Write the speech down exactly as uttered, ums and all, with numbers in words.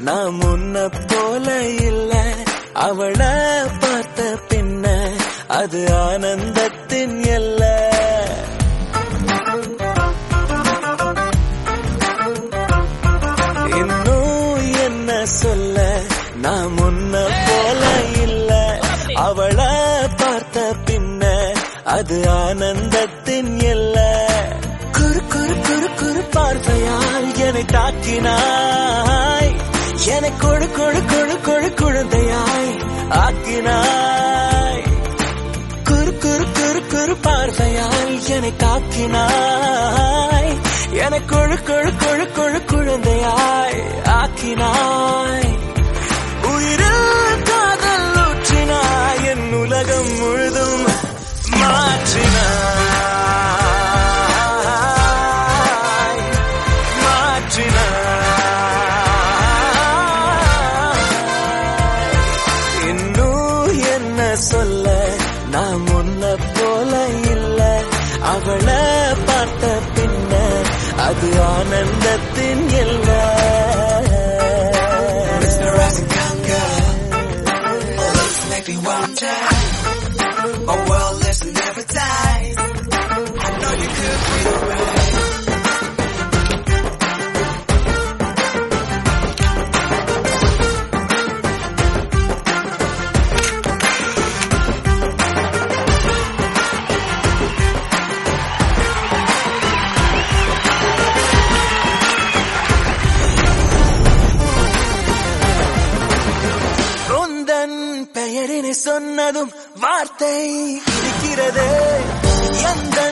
நான் முன்ன போல இல்ல, அவளை பார்த்த பின்ன அது ஆனந்தத்தின் எல்ல. இன்னும் என்ன சொல்ல, நான் முன்ன போல இல்ல, அவளை பார்த்த பின்ன அது ஆனந்தத்தின் எல்ல. குறு குறு குறு குறு பார்வையால் என்னை தாக்கினாய், என்னை கொழு கொழு கொழு கொழு குழந்தையாய் ஆக்கினாய். குறு குறு குறு குறு பார்வையால் என்னை தாக்கினாய், என்னை கொழு கொழு கொழு கொழு குழந்தையாய் ஆக்கினாய். உயிரில் காதல் ஊற்றினாய், என் உலகம் முழுதும் மாற்றினாய் மாற்றினாய். இன்னும் என்ன சொல்ல, நான் முன்ன போல இல்ல, அவளை பார்த்த பின்ன அது ஆனந்தத்தின் எல்ல. My world lives and never dies. I know you could be alright. உந்தன் பெயரினை சொன்னதும் வார்த்தை இருக்கிறதே, எந்த